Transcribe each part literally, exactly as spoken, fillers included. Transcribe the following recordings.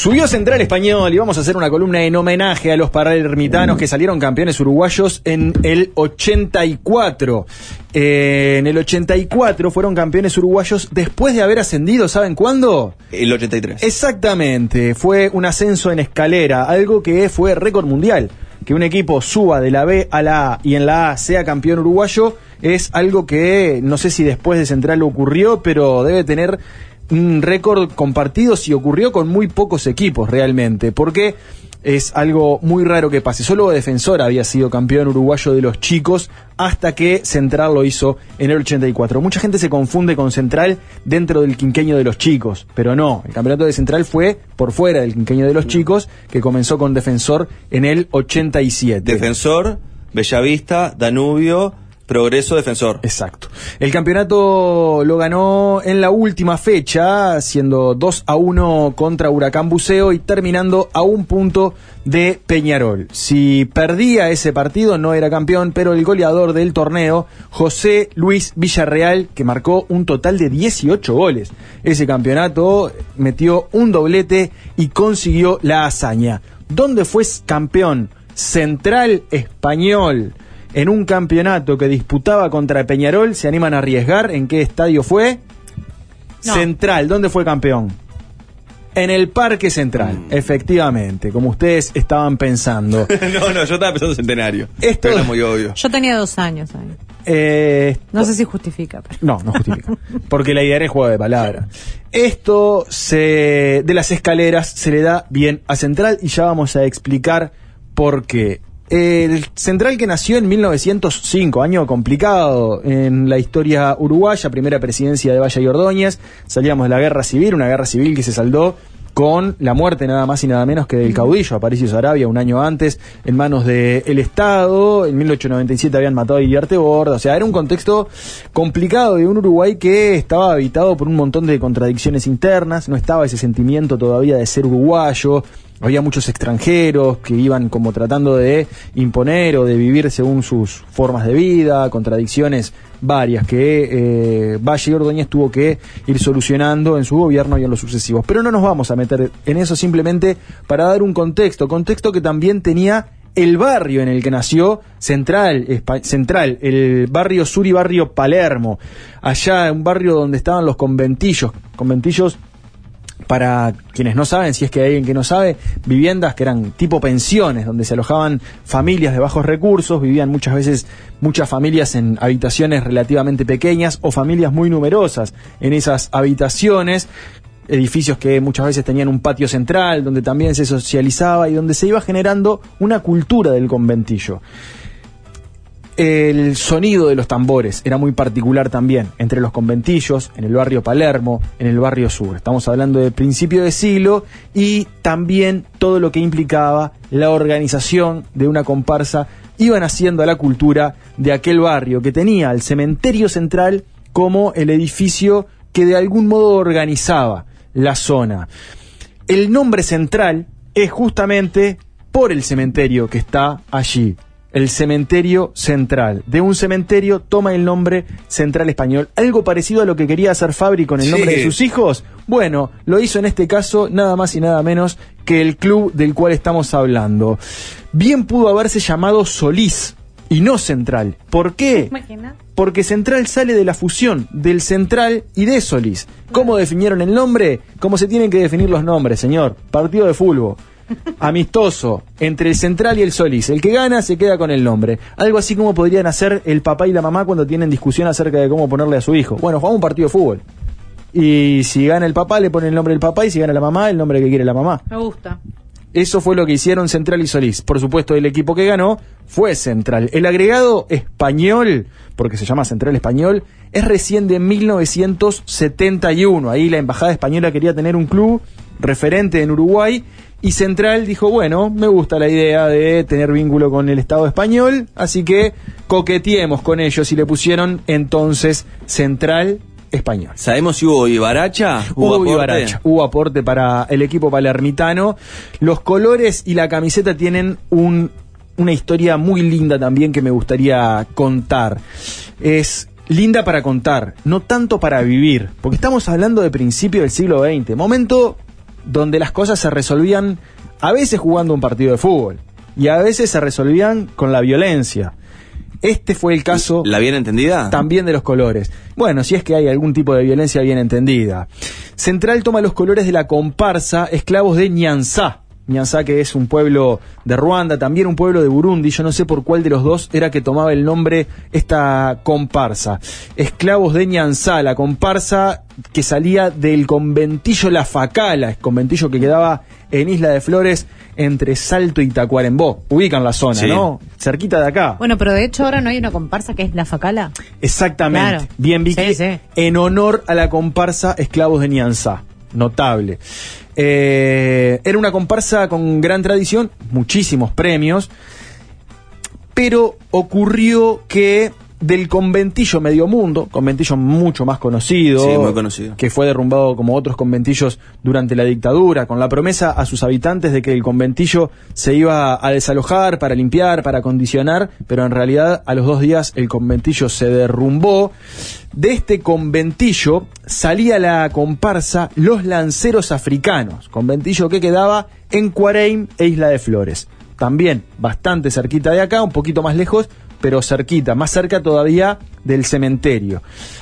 Subió Central Español y vamos a hacer una columna en homenaje a los palermitanos que salieron campeones uruguayos en el ochenta y cuatro. Eh, en el ochenta y cuatro fueron campeones uruguayos después de haber ascendido, ¿saben cuándo? El ochenta y tres. Exactamente, fue un ascenso en escalera, algo que fue récord mundial. Que un equipo suba de la B a la A y en la A sea campeón uruguayo es algo que no sé si después de Central ocurrió, pero debe tener un récord compartido si ocurrió con muy pocos equipos realmente, porque es algo muy raro que pase. Solo Defensor había sido campeón uruguayo de los chicos hasta que Central lo hizo en el ochenta y cuatro. Mucha gente se confunde con Central dentro del quinquenio de los chicos, pero no, el campeonato de Central fue por fuera del quinquenio de los chicos, que comenzó con Defensor en el ochenta y siete. Defensor, Bellavista, Danubio, Progreso, Defensor. Exacto. El campeonato lo ganó en la última fecha, siendo dos a uno contra Huracán Buceo y terminando a un punto de Peñarol. Si perdía ese partido no era campeón, pero el goleador del torneo, José Luis Villarreal, que marcó un total de dieciocho goles. Ese campeonato metió un doblete y consiguió la hazaña. ¿Dónde fue campeón? Central Español. En un campeonato que disputaba contra Peñarol, ¿se animan a arriesgar? ¿En qué estadio fue? No. Central, ¿dónde fue campeón? En el Parque Central, mm. efectivamente, como ustedes estaban pensando. no, no, yo estaba pensando Centenario. Esto pero era muy obvio. Yo tenía dos años ahí. Eh, no sé si justifica. Pero... No, no justifica. Porque la idea era juego de palabras. Esto se, de las escaleras se le da bien a Central y ya vamos a explicar por qué. El Central, que nació en mil novecientos cinco, año complicado en la historia uruguaya, primera presidencia de Valle y Ordóñez, salíamos de la guerra civil, una guerra civil que se saldó con la muerte nada más y nada menos que del caudillo Aparicio Saravia un año antes en manos del Estado. En mil ochocientos noventa y siete habían matado a Iriarte Borda, o sea, era un contexto complicado de un Uruguay que estaba habitado por un montón de contradicciones internas, no estaba ese sentimiento todavía de ser uruguayo. Había muchos extranjeros que iban como tratando de imponer o de vivir según sus formas de vida, contradicciones varias que eh, Valle y Ordóñez tuvo que ir solucionando en su gobierno y en los sucesivos. Pero no nos vamos a meter en eso, simplemente para dar un contexto, contexto que también tenía el barrio en el que nació Central, Espa- Central, el barrio sur y barrio Palermo, allá un barrio donde estaban los conventillos, conventillos. Para quienes no saben, si es que hay alguien que no sabe, viviendas que eran tipo pensiones, donde se alojaban familias de bajos recursos, vivían muchas veces muchas familias en habitaciones relativamente pequeñas o familias muy numerosas en esas habitaciones, edificios que muchas veces tenían un patio central, donde también se socializaba y donde se iba generando una cultura del conventillo. El sonido de los tambores era muy particular también entre los conventillos, en el barrio Palermo, en el barrio sur. Estamos hablando del principio de siglo y también todo lo que implicaba la organización de una comparsa iban haciendo a la cultura de aquel barrio que tenía el cementerio central como el edificio que de algún modo organizaba la zona. El nombre Central es justamente por el cementerio que está allí. El cementerio central. De un cementerio toma el nombre Central Español. Algo parecido a lo que quería hacer Fabri con el nombre sí. de sus hijos. Bueno, lo hizo en este caso nada más y nada menos que el club del cual estamos hablando. Bien pudo haberse llamado Solís y no Central. ¿Por qué? Imagina. Porque Central sale de la fusión del Central y de Solís. ¿Cómo definieron el nombre? Como se tienen que definir los nombres, señor. Partido de fútbol amistoso entre el Central y el Solís. El que gana se queda con el nombre. Algo así como podrían hacer el papá y la mamá cuando tienen discusión acerca de cómo ponerle a su hijo. Bueno, jugamos un partido de fútbol. Y si gana el papá, le ponen el nombre del papá, y si gana la mamá, el nombre que quiere la mamá. Me gusta. Eso fue lo que hicieron Central y Solís. Por supuesto, el equipo que ganó fue Central. El agregado español, porque se llama Central Español, es recién de mil novecientos setenta y uno. Ahí la embajada española quería tener un club referente en Uruguay. Y Central dijo, bueno, me gusta la idea de tener vínculo con el Estado español, así que coqueteemos con ellos y le pusieron entonces Central Español. ¿Sabemos si hubo Ibaracha? Hubo, ¿Hubo Ibaracha, hubo aporte para el equipo palermitano. Los colores y la camiseta tienen un, una historia muy linda también que me gustaría contar. Es linda para contar, no tanto para vivir, porque estamos hablando de principio del siglo veinte, momento donde las cosas se resolvían a veces jugando un partido de fútbol y a veces se resolvían con la violencia. Este fue el caso... ¿La bien entendida? También de los colores. Bueno, si es que hay algún tipo de violencia bien entendida. Central toma los colores de la comparsa Esclavos de Nyanzá. Nyanzá, que es un pueblo de Ruanda, también un pueblo de Burundi. Yo no sé por cuál de los dos era que tomaba el nombre esta comparsa. Esclavos de Nyanzá, la comparsa que salía del conventillo La Facala, el conventillo que quedaba en Isla de Flores, entre Salto y Tacuarembó. Ubican la zona, sí, ¿no? Cerquita de acá. Bueno, pero de hecho ahora no hay una comparsa que es La Facala. Exactamente. Claro. Bien, Vicky. Sí, sí. En honor a la comparsa Esclavos de Nyanzá. Notable. Eh, era una comparsa con gran tradición, muchísimos premios, pero ocurrió que del conventillo Medio Mundo, conventillo mucho más conocido, sí, muy conocido, que fue derrumbado como otros conventillos durante la dictadura, con la promesa a sus habitantes de que el conventillo se iba a desalojar para limpiar, para acondicionar, pero en realidad a los dos días el conventillo se derrumbó. De este conventillo salía la comparsa Los Lanceros Africanos, conventillo que quedaba en Cuareim e Isla de Flores. También bastante cerquita de acá, un poquito más lejos, pero cerquita, más cerca todavía del cementerio.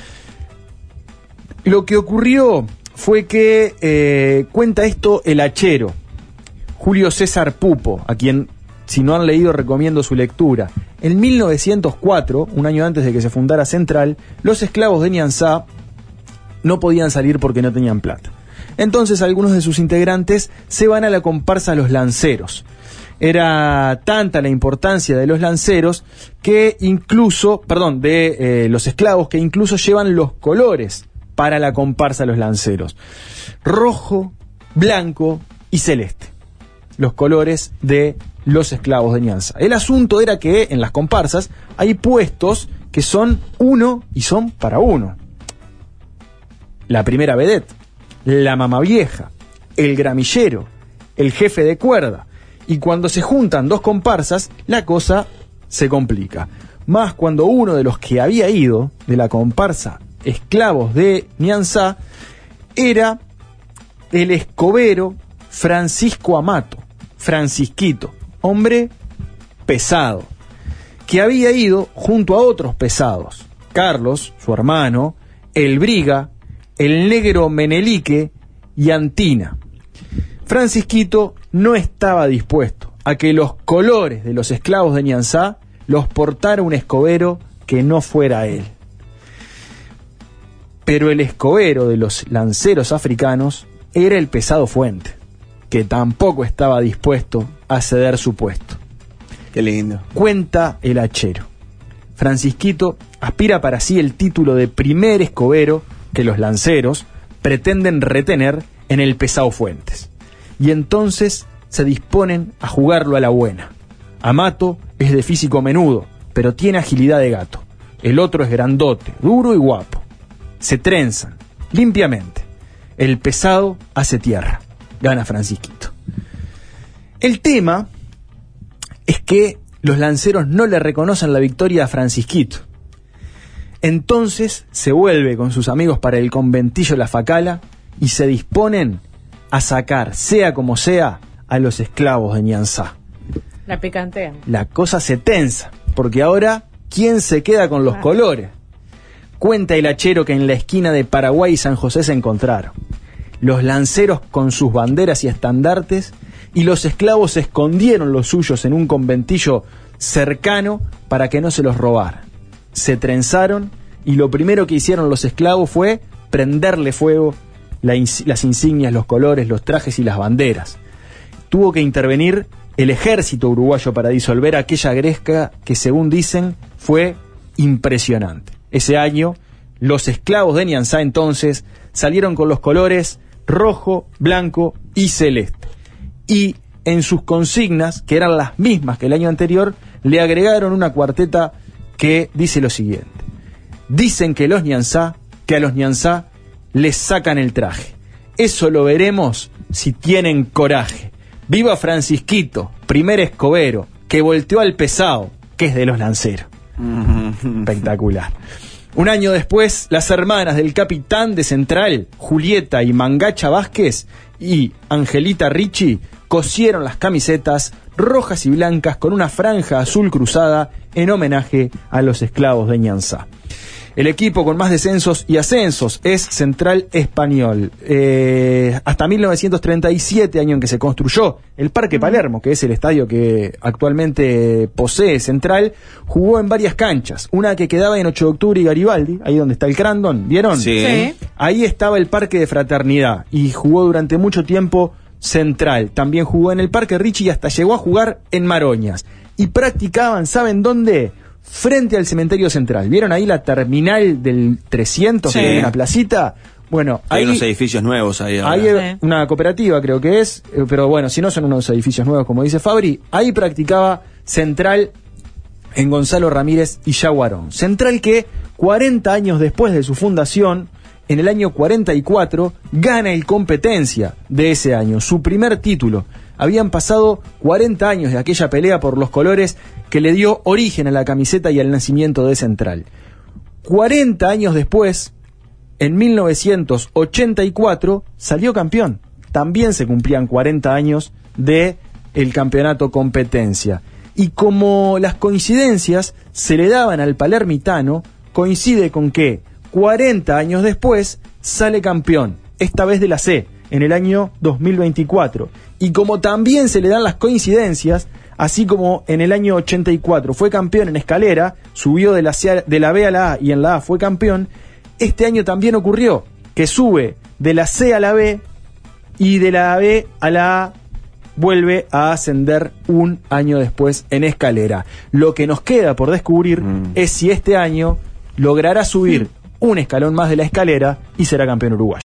Lo que ocurrió fue que, eh, cuenta esto el hachero, Julio César Pupo, a quien, si no han leído, recomiendo su lectura. En mil novecientos cuatro, un año antes de que se fundara Central, los esclavos de Nyanzá no podían salir porque no tenían plata. Entonces algunos de sus integrantes se van a la comparsa Los Lanceros. Era tanta la importancia de los lanceros que incluso, perdón, de eh, los esclavos, que incluso llevan los colores para la comparsa Los Lanceros. Rojo, blanco y celeste. Los colores de los esclavos de Nyanzá. El asunto era que en las comparsas hay puestos que son uno y son para uno. La primera vedette, la mamavieja, el gramillero, el jefe de cuerda. Y cuando se juntan dos comparsas, la cosa se complica. Más cuando uno de los que había ido de la comparsa Esclavos de Nyanzá era el escobero Francisco Amato, Francisquito, hombre pesado, que había ido junto a otros pesados, Carlos, su hermano, el Briga, el negro Menelique y Antina. Francisquito no estaba dispuesto a que los colores de los esclavos de Nyanzá los portara un escobero que no fuera él. Pero el escobero de los lanceros africanos era el pesado Fuente, que tampoco estaba dispuesto a ceder su puesto. Qué lindo. Cuenta el hachero. Francisquito aspira para sí el título de primer escobero que los lanceros pretenden retener en el pesado Fuentes. Y entonces se disponen a jugarlo a la buena. Amato es de físico menudo, pero tiene agilidad de gato. El otro es grandote, duro y guapo. Se trenzan, limpiamente. El pesado hace tierra. Gana Francisquito. El tema es que los lanceros no le reconocen la victoria a Francisquito. Entonces se vuelve con sus amigos para el conventillo La Facala y se disponen a sacar, sea como sea, a los esclavos de Nyanzá. La picantean. La cosa se tensa, porque ahora, ¿quién se queda con los ah. colores? Cuenta el hachero que en la esquina de Paraguay y San José se encontraron los lanceros con sus banderas y estandartes, y los esclavos escondieron los suyos en un conventillo cercano para que no se los robaran. Se trenzaron, y lo primero que hicieron los esclavos fue prenderle fuego La ins- las insignias, los colores, los trajes y las banderas. Tuvo que intervenir el ejército uruguayo para disolver aquella gresca que, según dicen, fue impresionante. Ese año, los esclavos de Nyanzá entonces salieron con los colores rojo, blanco y celeste. Y en sus consignas, que eran las mismas que el año anterior, le agregaron una cuarteta que dice lo siguiente: dicen que los Nyanzá, que a los Nyanzá les sacan el traje. Eso lo veremos si tienen coraje. Viva Francisquito, primer escobero, que volteó al pesado, que es de los lanceros. Espectacular. Un año después, las hermanas del capitán de Central, Julieta y Mangacha Vázquez, y Angelita Ricci cosieron las camisetas rojas y blancas con una franja azul cruzada en homenaje a los esclavos de Ñanzá. El equipo con más descensos y ascensos es Central Español. Eh, hasta mil novecientos treinta y siete, año en que se construyó el Parque Palermo, que es el estadio que actualmente posee Central, jugó en varias canchas. Una que quedaba en ocho de octubre y Garibaldi, ahí donde está el Crandon, ¿vieron? Sí. Sí. Ahí estaba el Parque de Fraternidad y jugó durante mucho tiempo Central. También jugó en el Parque Ricci y hasta llegó a jugar en Maroñas. Y practicaban, ¿saben dónde? Frente al cementerio central. ¿Vieron ahí la terminal del trescientos, Sí. que hay una placita? Bueno, Hay ahí unos edificios nuevos ahí ahora. hay Sí. una cooperativa, creo que es, eh, pero bueno, si no son unos edificios nuevos, como dice Fabri. Ahí practicaba Central en Gonzalo Ramírez y Yaguarón. Central que cuarenta años después de su fundación, en el año cuarenta y cuatro, gana el Competencia de ese año, su primer título. Habían pasado cuarenta años de aquella pelea por los colores que le dio origen a la camiseta y al nacimiento de Central. cuarenta años después, en mil novecientos ochenta y cuatro, salió campeón. También se cumplían cuarenta años de el campeonato Competencia. Y como las coincidencias se le daban al palermitano, coincide con que cuarenta años después sale campeón, esta vez de la C, en el año dos mil veinticuatro. Y como también se le dan las coincidencias, así como en el año ochenta y cuatro fue campeón en Escalera, subió de la, C, de la B a la A y en la A fue campeón, este año también ocurrió que sube de la C a la B y de la B a la A vuelve a ascender un año después en Escalera. Lo que nos queda por descubrir Mm. es si este año logrará subir un escalón más de la escalera y será campeón uruguayo.